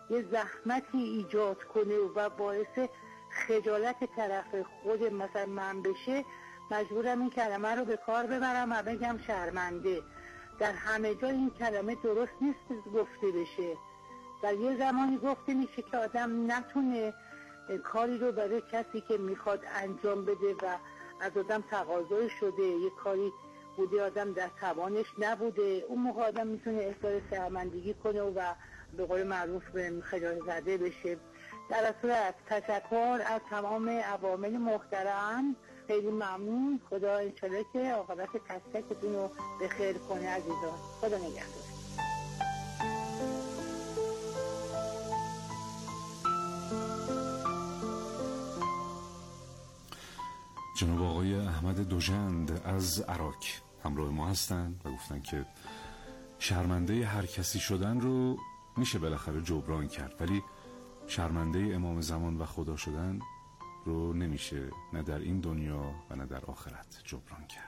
یه زحمتی ایجاد کنه و باعث خجالت طرف خود مثلا من بشه، مجبورم این کلمه رو به کار ببرم و بگم شرمنده. در همه جا این کلمه درست نیست گفته بشه. در یه زمانی گفته میشه که آدم نتونه کاری رو برای کسی که میخواد انجام بده و از آدم تقاضای شده، یه کاری بوده آدم در توانش نبوده، اون موقع آدم میتونه احساس شرمندگی کنه و به قول معروف به خجالت زده بشه. در صورت تشکر از تمام عوامل محترم، خیلی ممنون. خدا انشالله که عاقبت تک تکتون رو به خیر کنه عزیزان. خدا نگهدار. جناب آقای احمد دوژند از عراق همراه ما هستند و گفتن که شرمنده هر کسی شدن رو میشه بالاخره جبران کرد، ولی شرمنده امام زمان و خدا شدن رو نمیشه، نه در این دنیا و نه در آخرت جبران کرد.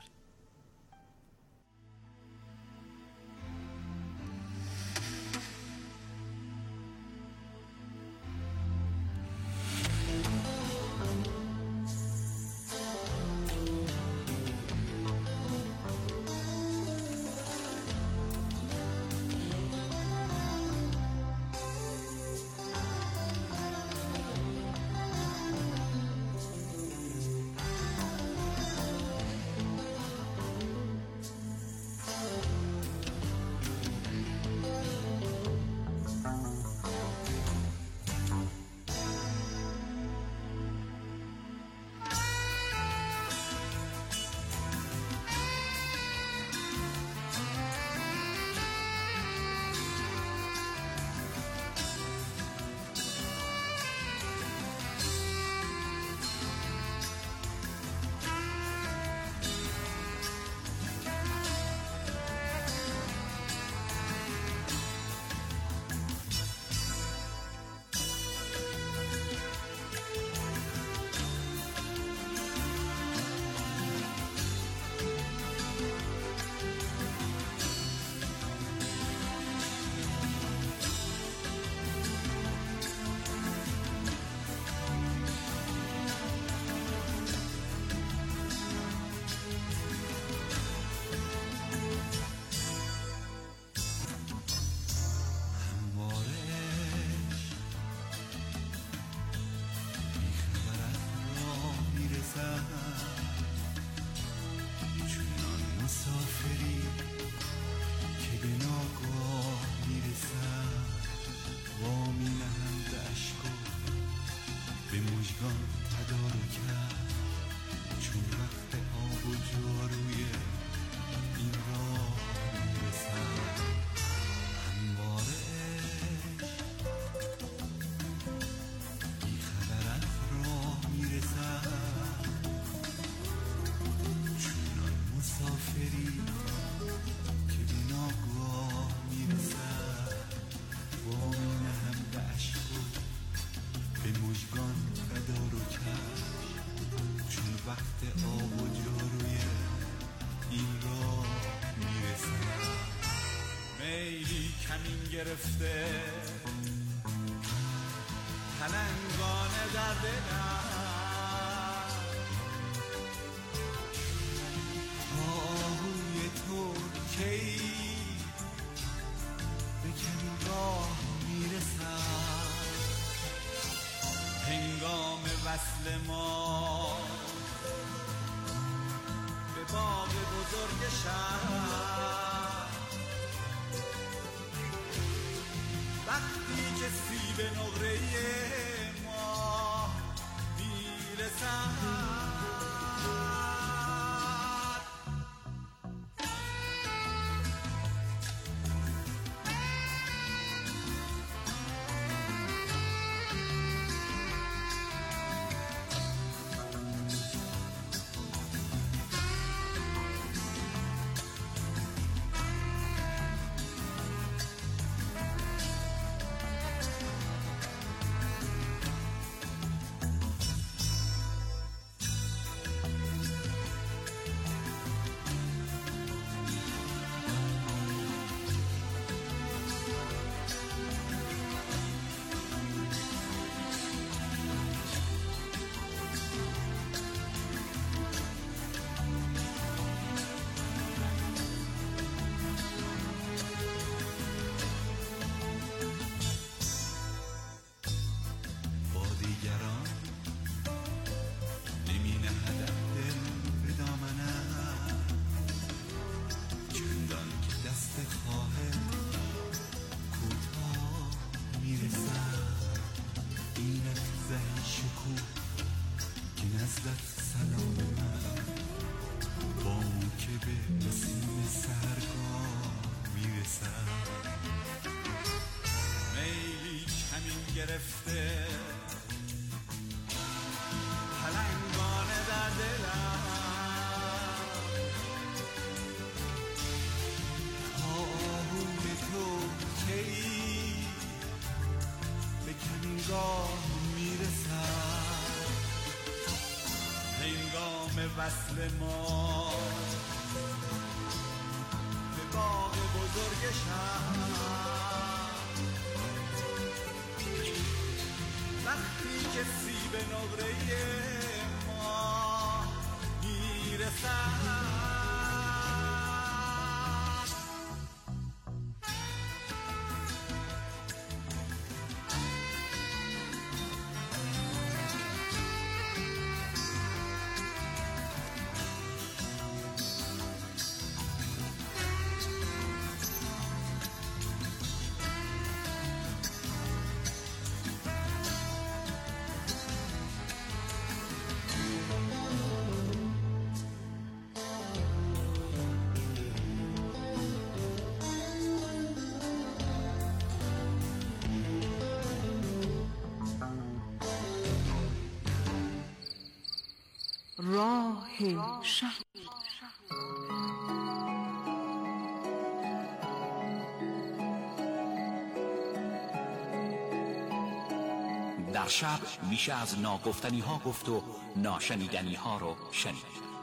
میلی کمین گرفته پلنگانه در دلم، آهوی ترکی به کمین راه میرسم، هنگام وصل ما به باغ بزرگ شهر، وقتی که سیب نقره ما میرسد. گرفته پلنگانه در دلم آهوی تو کی به کمینگاه میرسد هنگام وصل ما به باغ بزرگ شهر وقتی که سیب نقره ما میرسد راه شب در شب میشه از ناگفتنی ها گفت و ناشنیدنی ها رو شنید.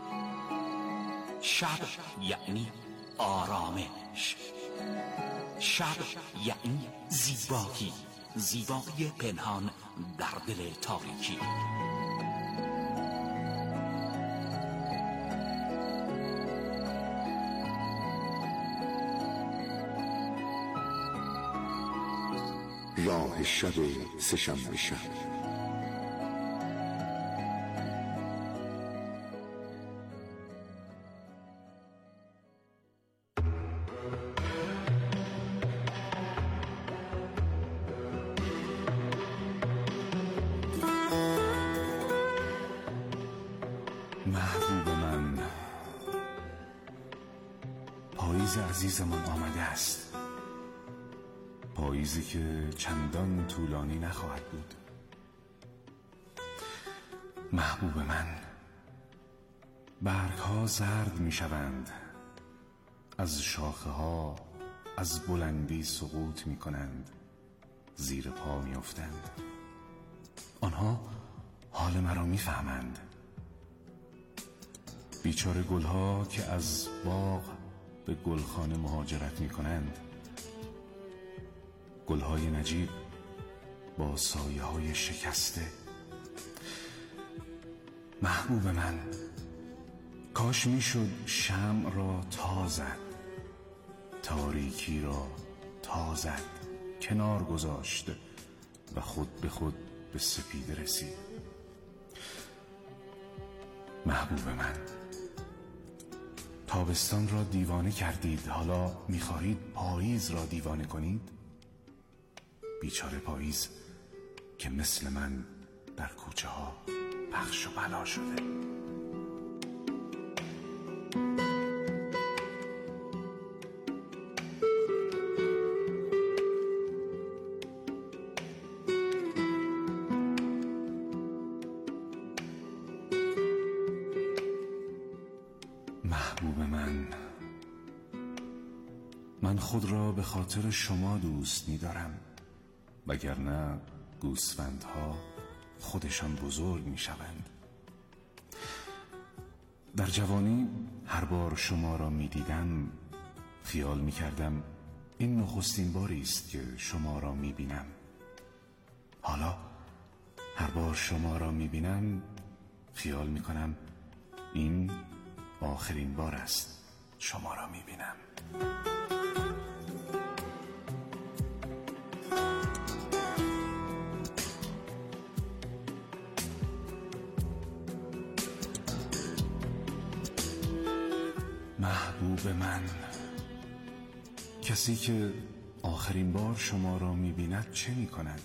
شب یعنی آرامش، شب یعنی زیبایی، زیبایی پنهان در دل تاریکی. راه شب سه‌شنبه شب. محبوب من، پاییز عزیزمان آمده است، پاییزی که چندان طولانی نخواهد بود. محبوب من، برگ ها زرد می شوند، از شاخه ها از بلندی سقوط می کنند، زیر پا می افتند. آنها حال مرا می فهمند. بیچاره گلها که از باغ به گلخانه مهاجرت می کنند، گلهای نجیب با سایه های شکسته. محبوب من، کاش میشد شمع را تا زد، تاریکی را تا زد، کنار گذاشت و خود به خود به سپیده رسید. محبوب من، تابستان را دیوانه کردید، حالا میخواهید پاییز را دیوانه کنید؟ بیچاره پاییز که مثل من در کوچه ها پخش و پلا شده. محبوب من خود را به خاطر شما دوست می‌دارم، وگرنه گوسفندها خودشان بزرگ می‌شوند. در جوانی هر بار شما را می‌دیدم خیال می‌کردم این نخستین باری است که شما را می‌بینم. حالا هر بار شما را می‌بینم خیال می‌کنم این آخرین بار است شما را می‌بینم. محبوب من، کسی که آخرین بار شما را می‌بیند چه می‌کند؟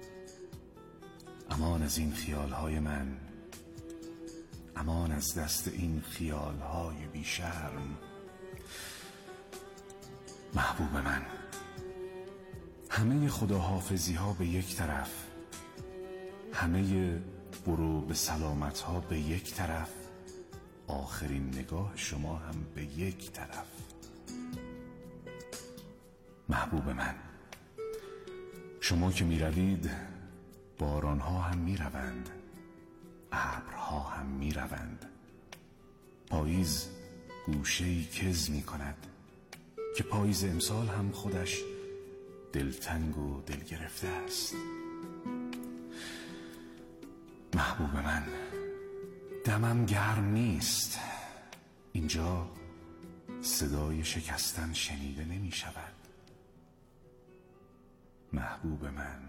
امان از این خیال‌های من، امان از دست این خیال‌های بی‌شرم. محبوب من، همه خداحافظی ها به یک طرف، همه برو به سلامت ها به یک طرف، آخرین نگاه شما هم به یک طرف. محبوب من، شما که می روید باران ها هم می روند، ابرها هم می روند. پاییز گوشه‌ای کز می کند که پاییز امسال هم خودش دلتنگ و دل گرفته است. محبوب من، دمم گرم نیست. اینجا صدای شکستن شنیده نمی شود. محبوب من،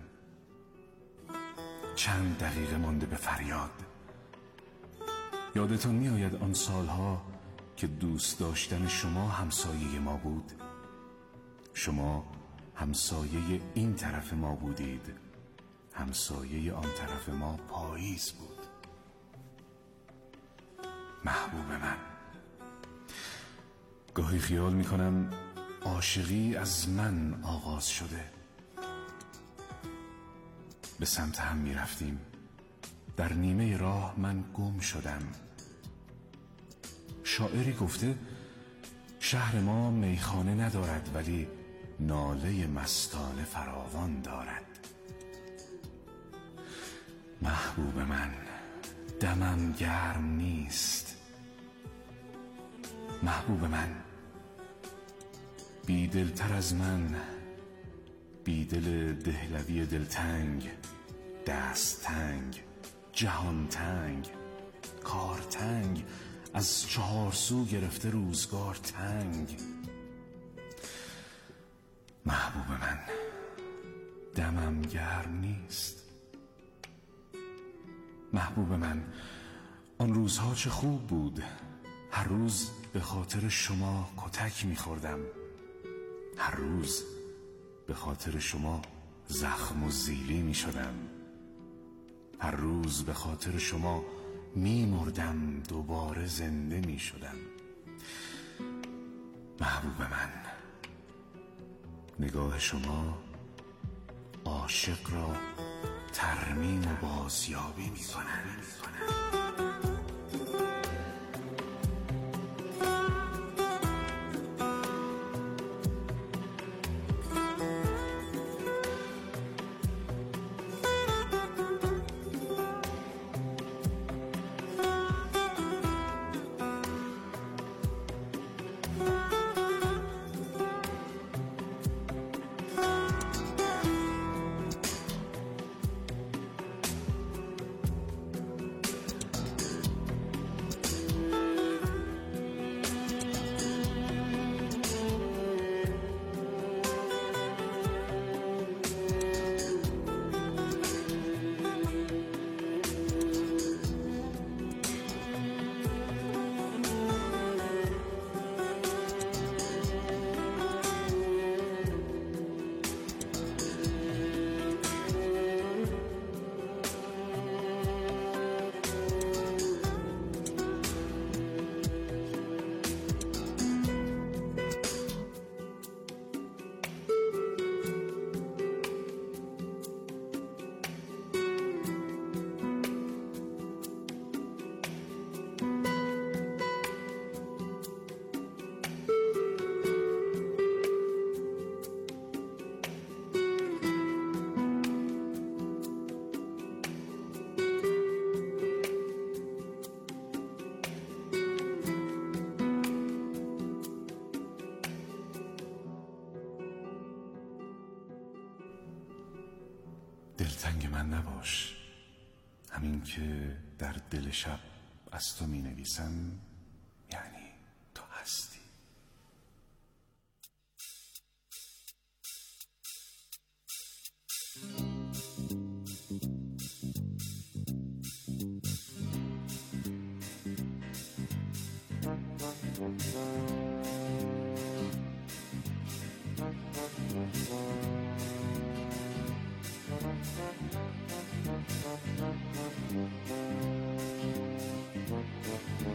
چند دقیقه مانده به فریاد. یادتون می آید آن سالها که دوست داشتن شما همسایه ما بود؟ شما همسایه این طرف ما بودید، همسایه آن طرف ما پاییز بود. محبوب من، گاهی خیال می کنم عاشقی از من آغاز شده. به سمت هم می رفتیم، در نیمه راه من گم شدم. شاعری گفته شهر ما میخانه ندارد ولی ناله مستانه فراوان دارد. محبوب من، دمم گرم نیست. محبوب من، بیدلتر از من، بیدل دهلوی دلتنگ، دست تنگ، جهان تنگ، کار تنگ، از چهار سو گرفته روزگار تنگ. محبوب من، دمم گرم نیست. محبوب من، آن روزها چه خوب بود. هر روز به خاطر شما کتک می‌خوردم، هر روز به خاطر شما زخم و زیلی می‌شدم، هر روز به خاطر شما می‌مردم دوباره زنده می‌شدم. محبوب من، نگاه شما عاشق را ترمیم و بازیابی می‌کند. دلتنگ من نباش. همین که در دل شب از تو می نویسم یعنی تو هستی.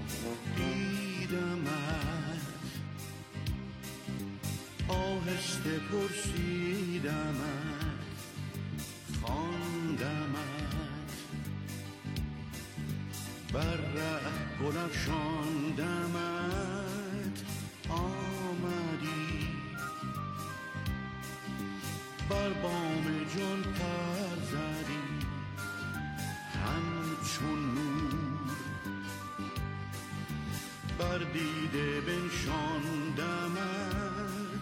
دیدمت آهسته پرسیدمت خواندمت بر ره گل افشاندمت آمدی بر بام جان پر زدی همچون نور بر دیده بنشاندمت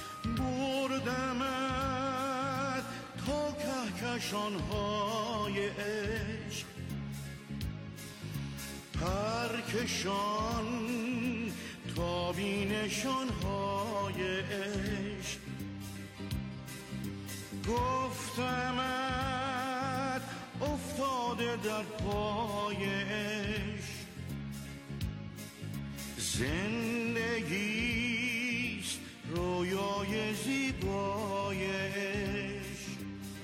بردمت تا کهکشان‌های عشق پرکشان تا بینشان‌های عشق گفتمت افتاده در پای عشق زندگیست رویای زیبای عشق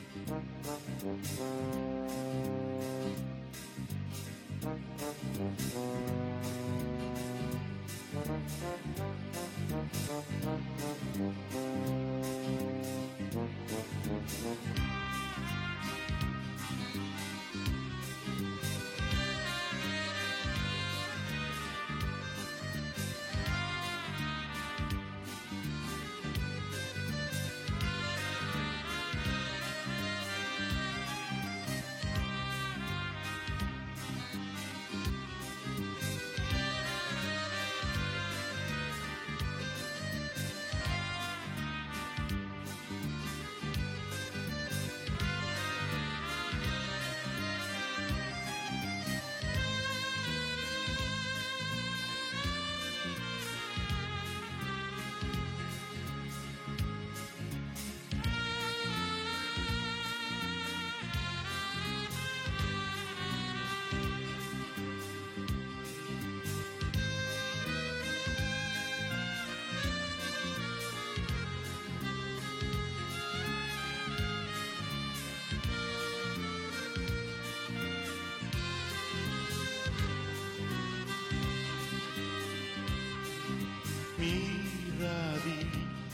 می روی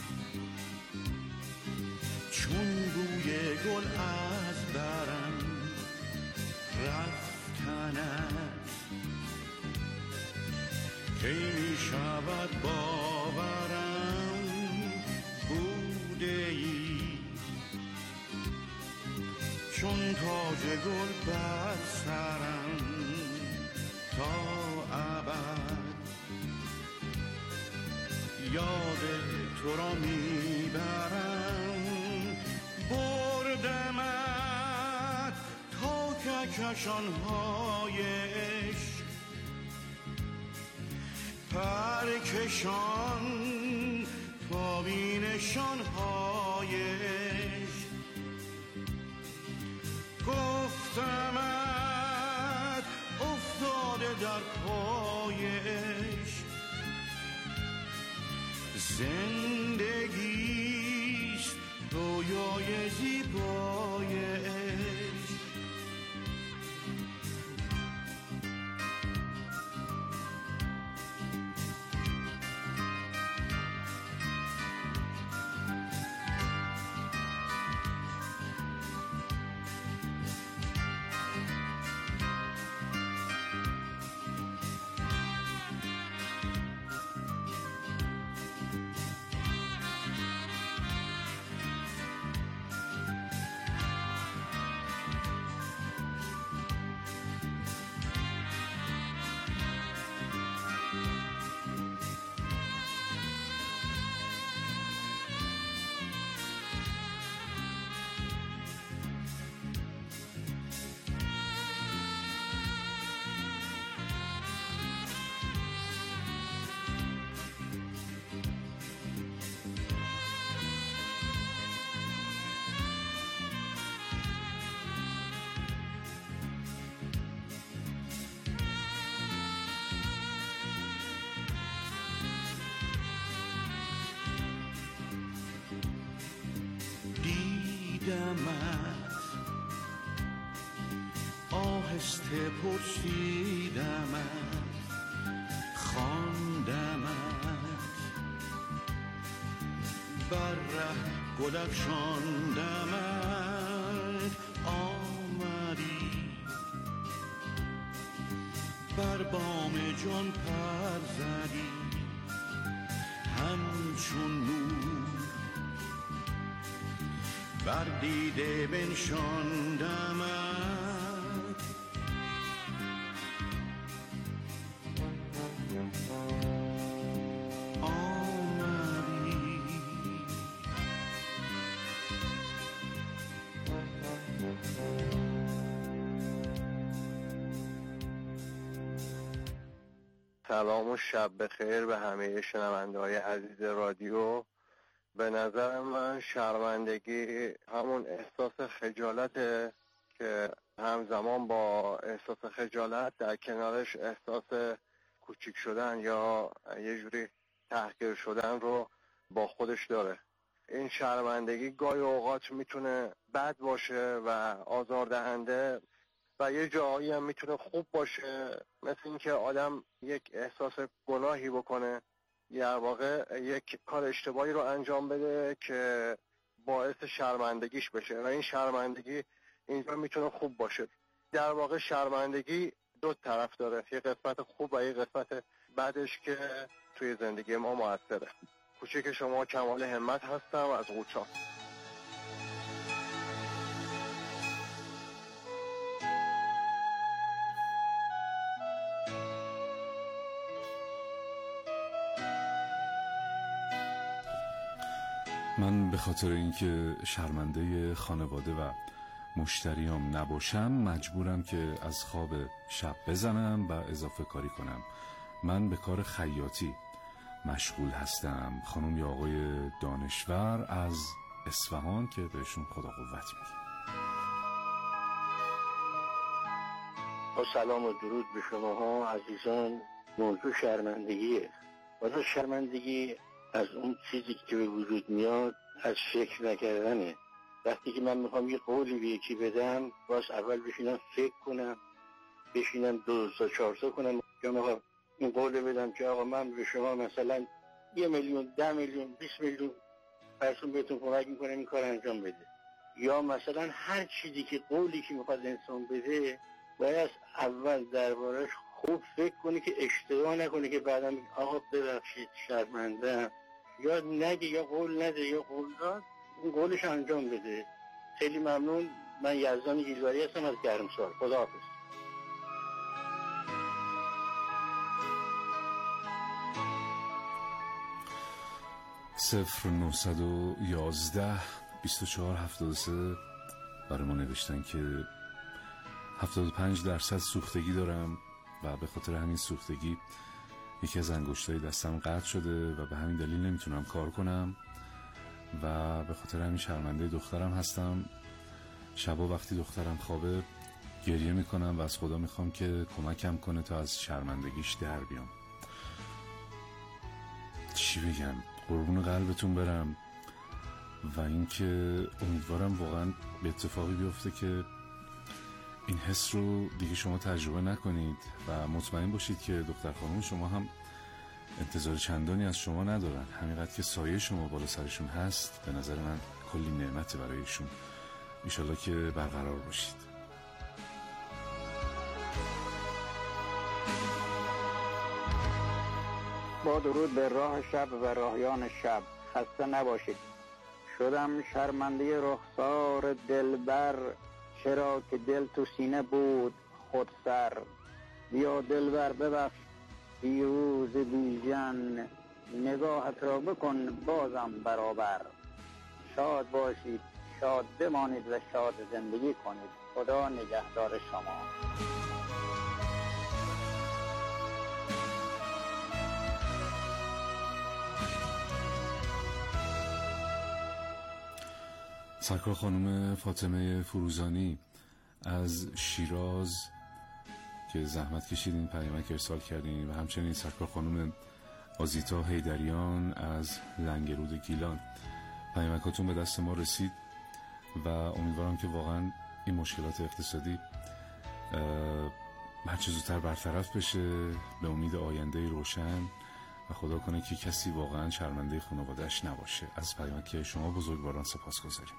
چون بوی گل از برم رفتنت کی می شود باورم بوده ای چون تاج گل بر سرم تا ابد یاد تو را میبرم بردمت تا کهکشان‌های عشق پرکشان تا بینشان‌های عشق گفتمت افتاده در پای عشق زندگیست رویای زیبای عشق دیدمت آهسته پرسیدمت خواندمت بر ره گل افشاندمت آمدی، بر بام جان پر زدی همچون نور، بر دیده بنشاندمت سلام و شب بخیر به همه شنونده‌های عزیز رادیو. به نظر من شرمندگی همون احساس خجالته که همزمان با احساس خجالت در کنارش احساس کوچیک شدن یا یه جوری تحقیر شدن رو با خودش داره. این شرمندگی گاهی اوقات میتونه بد باشه و آزاردهنده و یه جایی هم میتونه خوب باشه، مثل اینکه آدم یک احساس گناهی بکنه یا واقع یک کار اشتباهی رو انجام بده که باعث شرمندگیش بشه و این شرمندگی اینجا میتونه خوب باشه. در واقع شرمندگی دو طرف داره، یه قسمت خوب و یه قسمت بعدش که توی زندگی ما موثره. کوچیک شما کمال همت هستم از قوچان. من به خاطر اینکه شرمنده خانواده و مشتریام نباشم مجبورم که از خواب شب بزنم و اضافه کاری کنم. من به کار خیاطی مشغول هستم. خانم یا آقای دانشور از اصفهان که بهشون خدا قوت میگه. با سلام و درود به شما ها عزیزان. موضوع شرمندگیه. واسه شرمندگی از اون چیزی که به وجود میاد از فکر نکردنه. وقتی که من میخوام یه قولی به یکی بدم باز اول بشینم فکر کنم، بشینم 2 تا 4 تا کنم که میخوام این قول بدم که آقا من به شما مثلا 1 میلیون 10 میلیون 20 میلیون پرسون بهتون کمک میکنم این کار انجام بده، یا مثلا هر چیزی که قولی که میخواد انسان بده باید اول دربارش خوب فکر کنی که اشتباه نکنی که بعدم آقا ببخشید شرمنده، یا نگه یا قول نده یا قول داد اون قولش انجام بده. خیلی ممنون. من یزدان گیلوری هستم از گرمسار. خداحافظ. 0911 2473 برای ما نوشتن که 75% سوختگی دارم و به خاطر همین سوختگی یکی از انگشتای دستم قطع شده و به همین دلیل نمیتونم کار کنم و به خاطر همین شرمنده دخترم هستم. شبا وقتی دخترم خوابه گریه میکنم و از خدا میخوام که کمکم کنه تا از شرمندگیش در بیام. چی بگم؟ قربون قلبتون برم و اینکه امیدوارم واقعا به اتفاقی بیفته که این حس رو دیگه شما تجربه نکنید و مطمئن باشید که دختر خانم شما هم انتظار چندانی از شما ندارن. همینقدر که سایه شما بالا سرشون هست به نظر من کلی نعمت برایشون. انشالله که برقرار باشید. با درود به راه شب و راهیان شب، خسته نباشید. شدم شرمنده رخسار دلبر، چرا که دل تو سینه بود خود سر. بیا دلبر ببخش پیروز بیژن، نگاهت را بکن بازم برابر. شاد باشید، شاد بمانید و شاد زندگی کنید. خدا نگهدار شما. سرکار خانم فاطمه فروزانی از شیراز که زحمت کشیدین پیامک ارسال کردین و همچنین سرکار خانم آزیتا حیدریان از لنگرود گیلان. پیامکاتون به دست ما رسید و امیدوارم که واقعا این مشکلات اقتصادی هر چه زودتر برطرف بشه به امید آینده روشن و خدا کنه که کسی واقعا شرمنده خانواده‌اش نباشه. از پیامک شما بزرگواران سپاسگزاریم.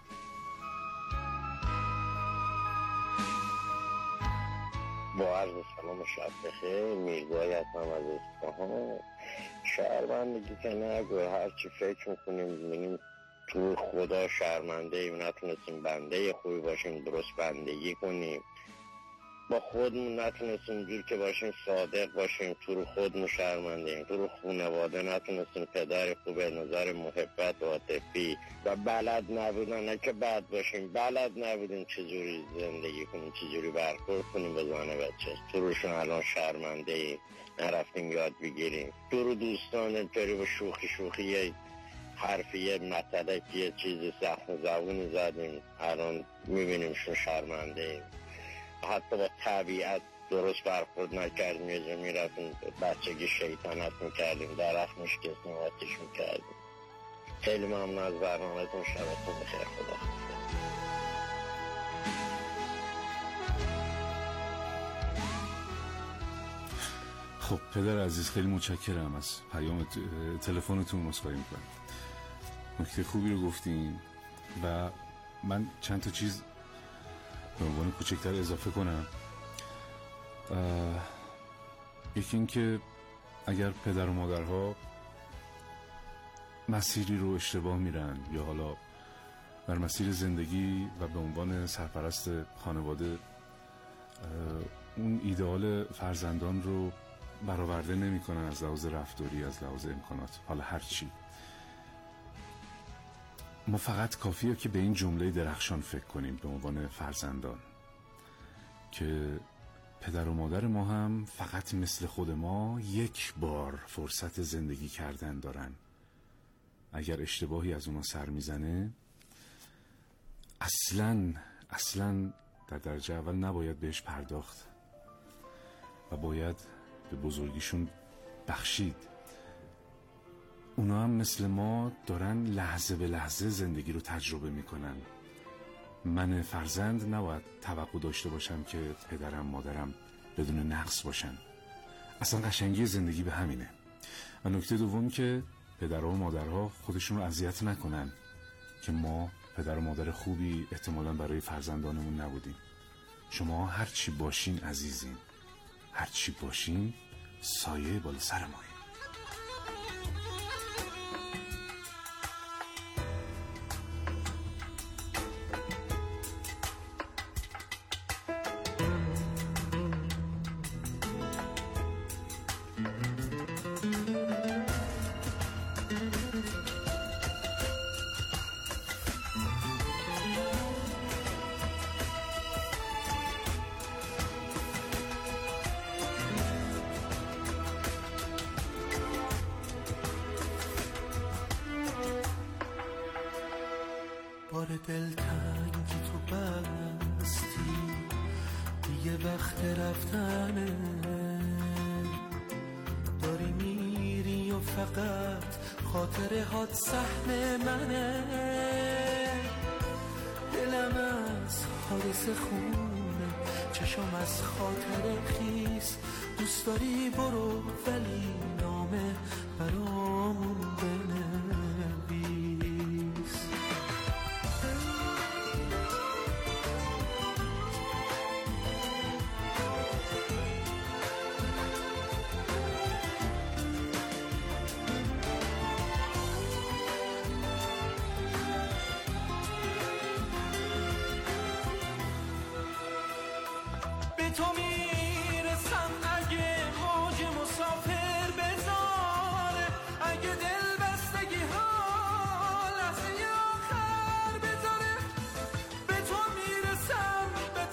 با عرض سلام و شب بخیر. میرگاهی هستم از اصفهان. شرمندگی که نگو، هرچی فکر میکنیم میبینیم تو خدا شرمنده ایم، نتونستیم بنده خوبی باشیم، درست بندگی کنیم، با خودمون نتونستیم جور که باشیم صادق باشیم، تو خودمون شرمنده ایم، تو خانواده نتونستیم پدر خوب نظر محبت و عاطفی و بلد نبودن، نه که بد باشیم، بلد نبودیم چجوری زندگی کنیم، چجوری برخورد کنیم با زن بچه. تو روشون الان شرمنده ایم، نرفتیم یاد بگیریم. تو رو دوستان اینطوری با شوخی یه حرفی، یه مطلق، یه چیزی سخت زبونی زدیم، الان میبینیم شون شرمنده ایم. حتی با طبیعت درست برخورد نکردیم، یه جا میرفتیم بچگی شیطنت میکردیم، درخت میشکستیم، آتیش میکردیم. خیلی ممنون از برنامه‌تون. شبتون بخیر. خدا خب پدر عزیز، خیلی متشکرم از پیام تلفنتون. مسخره میکنم. نکته خوبی رو گفتین و من چند تا چیز به عنوان کوچکتر اضافه کنم. یکی این که اگر پدر و مادرها مسیری رو اشتباه میرن یا حالا در مسیر زندگی و به عنوان سرپرست خانواده اون ایدئال فرزندان رو برآورده نمی کنن از لحاظ رفتاری، از لحاظ امکانات، حالا هر چی، ما فقط کافیه که به این جمله درخشان فکر کنیم به عنوان فرزندان که پدر و مادر ما هم فقط مثل خود ما یک بار فرصت زندگی کردن دارن. اگر اشتباهی از اونا سر میزنه اصلاً در درجه اول نباید بهش پرداخت و باید به بزرگیشون بخشید. اونا هم مثل ما دارن لحظه به لحظه زندگی رو تجربه میکنن. من فرزند نباید توقع داشته باشم که پدرم مادرم بدون نقص باشن. اصلا قشنگی زندگی به همینه. و نکته دوم که پدرها و مادرها خودشون رو اذیت نکنن که ما پدر و مادر خوبی احتمالاً برای فرزندانمون نبودیم. شما هرچی باشین عزیزین، هرچی باشین سایه بالا سر ما. بار دلتنگی تو بستی، دیگه وقت رفتنه، داری میری و فقط خاطره هات صحنه منه، دلم از حادثه خونه، چشم از خاطره خیس، دوست داری برو ولی نامه برامون بنویس. به تو